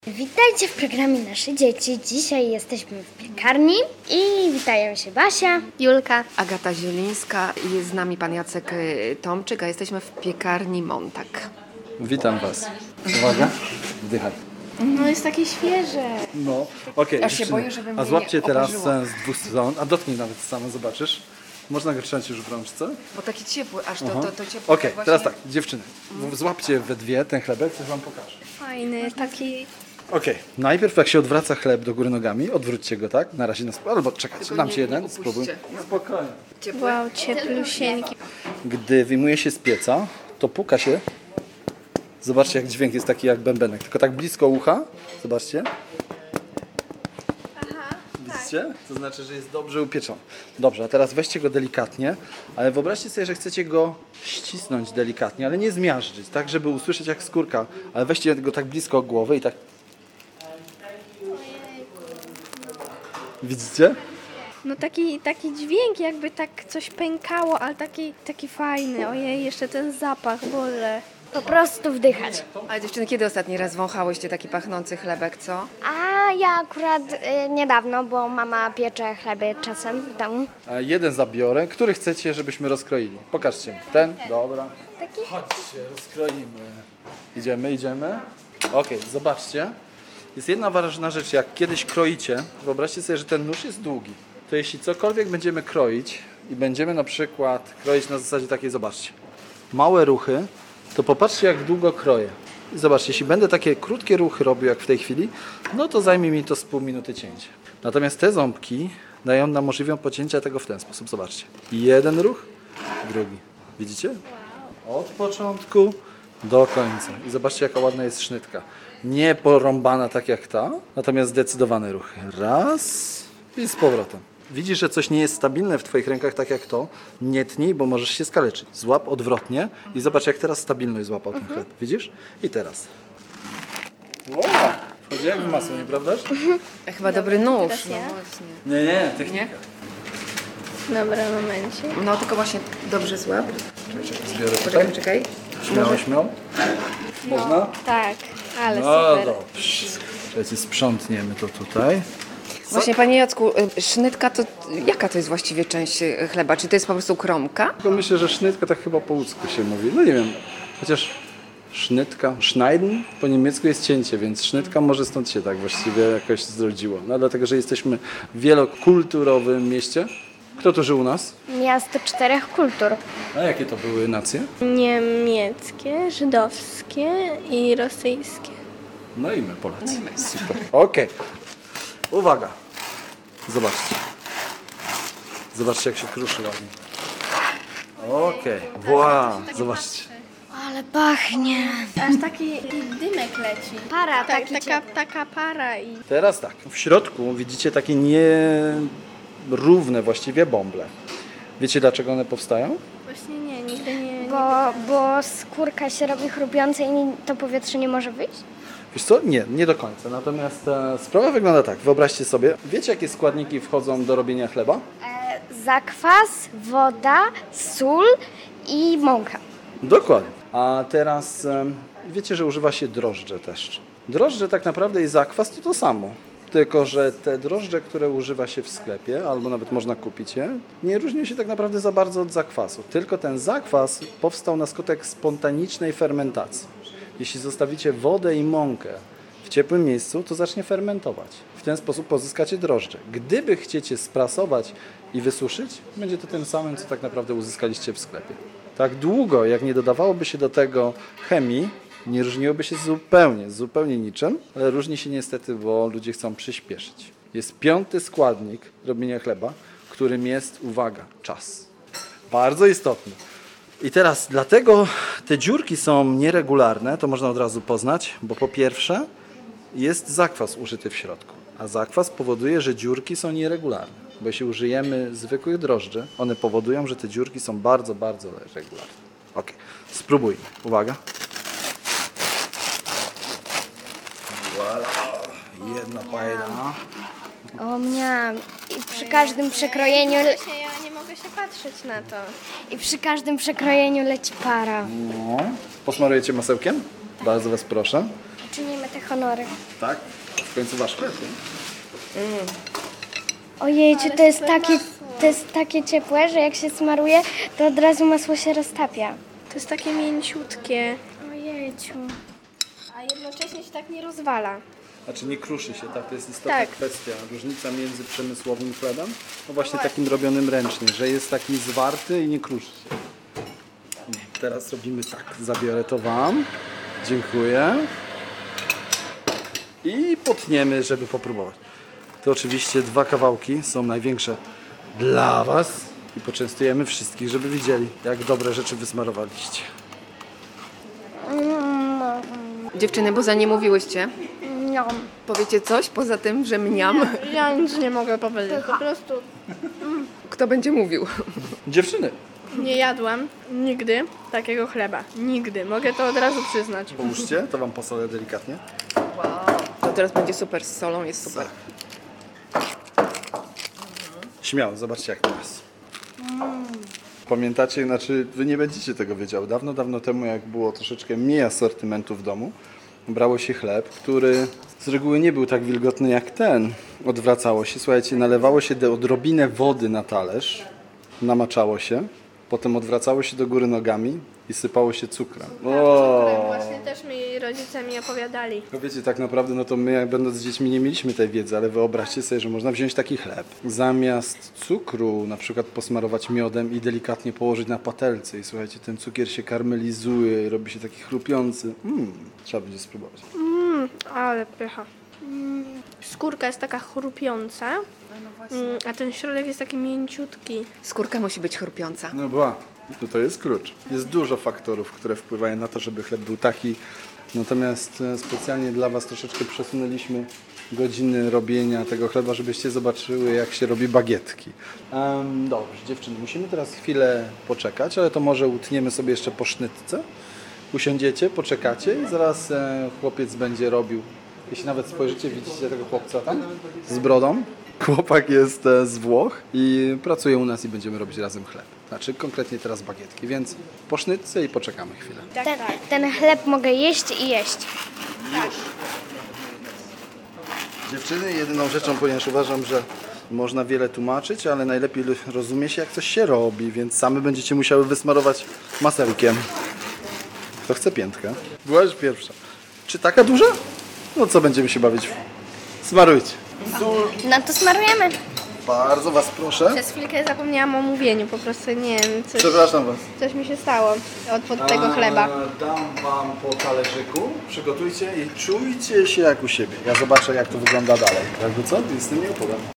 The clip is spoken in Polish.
Witajcie w programie Nasze Dzieci. Dzisiaj jesteśmy w piekarni i witają się Basia, Julka, Agata Zielińska i jest z nami pan Jacek Tomczyk, a jesteśmy w piekarni Montag. Witam Was. Uwaga, wdychaj. No jest takie świeże. No, okej. Aż się boję, żeby mnie A złapcie nie teraz oparzyło. z dwóch stron, a dotknij nawet samo, zobaczysz. Można go trzymać już w rączce. Bo taki ciepły, aż to ciepło. Okej, teraz tak, dziewczyny, złapcie we dwie ten chlebek, coś Wam pokażę. Fajny, taki... Okej, najpierw jak się odwraca chleb do góry nogami, odwróćcie go, tak? Na razie albo czekajcie, Tylko dam nie- Ci jeden, nie upuśćcie. spróbuj. Spokojnie. Ciepły. Wow, cieplusieńki. Gdy wyjmuje się z pieca, to puka się. Zobaczcie, jak dźwięk jest taki jak bębenek, tylko tak blisko ucha. Zobaczcie. Widzicie? To znaczy, że jest dobrze upieczony. Dobrze, a teraz weźcie go delikatnie, ale wyobraźcie sobie, że chcecie go ścisnąć delikatnie, ale nie zmiażdżyć, tak, żeby usłyszeć jak skórka, ale weźcie go tak blisko głowy i tak. Widzicie? No taki dźwięk, jakby tak coś pękało, ale taki fajny. Ojej, jeszcze ten zapach, Boże. po prostu wdychać. Ale dziewczyny, kiedy ostatni raz wąchałyście taki pachnący chlebek, co? A ja akurat niedawno, bo mama piecze chleby czasem w domu. A jeden zabiorę. Który chcecie, żebyśmy rozkroili? Pokażcie mi. Ten? Dobra. Taki? Chodźcie, rozkroimy. Idziemy. Okej, zobaczcie. Jest jedna ważna rzecz, jak kiedyś kroicie, wyobraźcie sobie, że ten nóż jest długi. To jeśli cokolwiek będziemy kroić i będziemy na przykład kroić na zasadzie takiej, zobaczcie, małe ruchy, to popatrzcie jak długo kroję. I zobaczcie, jeśli będę takie krótkie ruchy robił jak w tej chwili, no to zajmie mi to z pół minuty cięcia. Natomiast te ząbki dają nam możliwość pocięcia tego w ten sposób, zobaczcie. Jeden ruch, drugi. Widzicie? Od początku do końca. I zobaczcie, jaka ładna jest sznytka. Nie porąbana tak jak ta, natomiast zdecydowane ruchy. Raz i z powrotem. Widzisz, że coś nie jest stabilne w Twoich rękach tak jak to. Nie tnij, bo możesz się skaleczyć. Złap odwrotnie i zobacz, jak teraz stabilność złapał ten chleb. Widzisz? I teraz. Wow! Wchodzi jak w masło, nieprawdaż? Chyba dobry nóż. teraz ja? No właśnie. Nie, technika. Dobra, momencie. No tylko właśnie dobrze złap. Zbiorę tutaj. Czekaj. Śmiało. Można? Tak, ale No super. dobrze. Słuchajcie, sprzątniemy to tutaj. Właśnie panie Jacku, sznytka to jaka to jest właściwie część chleba? Czy to jest po prostu kromka? Tylko myślę, że sznytka tak chyba po łódzku się mówi. No nie wiem, chociaż sznytka, schneiden po niemiecku jest cięcie, więc sznytka może stąd się tak właściwie jakoś zrodziło. No dlatego, że jesteśmy w wielokulturowym mieście. Kto tu żył u nas? Miasto 4 kultur. A jakie to były nacje? Niemieckie, żydowskie i rosyjskie. No i my Polacy. Super. Okej. Uwaga. Zobaczcie. Zobaczcie, jak się kruszy ładnie. Okej. Wow. Zobaczcie. Ale pachnie. Aż taki dymek leci. Para, Tak, taki taka para i... Teraz tak. W środku widzicie takie nierówne właściwie bąble. Wiecie, dlaczego one powstają? Właśnie nie, nigdy nie... Bo skórka się robi chrupiąca i to powietrze nie może wyjść? Wiesz co? Nie do końca. Natomiast sprawa wygląda tak. Wyobraźcie sobie, wiecie jakie składniki wchodzą do robienia chleba? Zakwas, woda, sól i mąka. Dokładnie. A teraz wiecie, że używa się drożdże też. Drożdże tak naprawdę i zakwas to samo. Tylko że te drożdże, które używa się w sklepie, albo nawet można kupić je, nie różnią się tak naprawdę za bardzo od zakwasu. Tylko ten zakwas powstał na skutek spontanicznej fermentacji. Jeśli zostawicie wodę i mąkę w ciepłym miejscu, to zacznie fermentować. W ten sposób pozyskacie drożdże. Gdyby chciecie sprasować i wysuszyć, będzie to tym samym, co tak naprawdę uzyskaliście w sklepie. Tak długo, jak nie dodawałoby się do tego chemii, nie różniłoby się zupełnie niczym, ale różni się niestety, bo ludzie chcą przyspieszyć. Jest 5. składnik robienia chleba, którym jest, uwaga, czas. Bardzo istotny. I teraz dlatego te dziurki są nieregularne, to można od razu poznać, bo po pierwsze jest zakwas użyty w środku, a zakwas powoduje, że dziurki są nieregularne. Bo jeśli użyjemy zwykłych drożdży, one powodują, że te dziurki są bardzo regularne. Ok, spróbujmy. Uwaga. Voilà. Jedna pajda. O mnie. I przy każdym przekrojeniu... Ja nie mogę się patrzeć na to. I przy każdym przekrojeniu leci para. No. Posmarujecie masełkiem? Bardzo Was proszę. Czynimy tak honory. Tak? W końcu wasz chleb, nie? Ojejciu, to jest takie ciepłe, że jak się smaruje, to od razu masło się roztapia. To jest takie mięciutkie, Ojejciu. a jednocześnie się tak nie rozwala. Znaczy nie kruszy się, tak? To jest istotna Tak. kwestia. Różnica między przemysłowym chlebem, no właśnie takim robionym ręcznie, że jest taki zwarty i nie kruszy się. Teraz robimy tak. Zabiorę to wam. Dziękuję. I potniemy, żeby popróbować. To oczywiście 2 kawałki są największe dla was i poczęstujemy wszystkich, żeby widzieli, jak dobre rzeczy wysmarowaliście. Dziewczyny, bo za nie mówiłyście. No. Powiecie coś poza tym, że mniam? Ja nic nie mogę powiedzieć, po prostu Kto będzie mówił? Dziewczyny, nie jadłam nigdy takiego chleba. Nigdy, mogę to od razu przyznać. połóżcie, to wam posolę delikatnie. To teraz będzie super z solą, jest super. Śmiało, zobaczcie jak teraz. Pamiętacie, znaczy wy nie będziecie tego wiedział. Dawno, dawno temu, jak było troszeczkę mniej asortymentu w domu, brało się chleb, który z reguły nie był tak wilgotny jak ten. Odwracało się, słuchajcie, nalewało się odrobinę wody na talerz, namaczało się, potem odwracało się do góry nogami i sypało się cukrem. Właśnie też mi rodzice mi opowiadali. No wiecie, tak naprawdę, no to my jak będąc dziećmi nie mieliśmy tej wiedzy, ale wyobraźcie sobie, że można wziąć taki chleb, zamiast cukru na przykład posmarować miodem i delikatnie położyć na patelce i słuchajcie, ten cukier się karmelizuje i robi się taki chrupiący. Trzeba będzie spróbować. Ale pycha. Skórka jest taka chrupiąca, a ten środek jest taki mięciutki. Skórka musi być chrupiąca. No była. To jest klucz. Jest dużo faktorów, które wpływają na to, żeby chleb był taki. Natomiast specjalnie dla was troszeczkę przesunęliśmy godziny robienia tego chleba, żebyście zobaczyły, jak się robi bagietki. Dobrze, dziewczyny, musimy teraz chwilę poczekać, ale to może utniemy sobie jeszcze po sznytce. Usiądziecie, poczekacie i zaraz chłopiec będzie robił. Jeśli nawet spojrzycie, widzicie tego chłopca tam z brodą. Chłopak jest z Włoch i pracuje u nas i będziemy robić razem chleb. Znaczy konkretnie teraz bagietki, więc po sznytce i poczekamy chwilę. Ten chleb mogę jeść i jeść. Dziewczyny, jedyną rzeczą, ponieważ uważam, że można wiele tłumaczyć, ale najlepiej rozumie się, jak coś się robi, więc same będziecie musiały wysmarować masełkiem. Kto chce piętkę? Byłaś pierwsza. Czy taka duża? No co będziemy się bawić? Smarujcie. No to smarujemy. Bardzo was proszę. Przez chwilkę zapomniałam o mówieniu, po prostu nie wiem, Przepraszam was. coś mi się stało od tego chleba. Dam wam po talerzyku, przygotujcie i czujcie się jak u siebie. Ja zobaczę, jak to wygląda dalej. Jakby co? Jestem nie opowiem.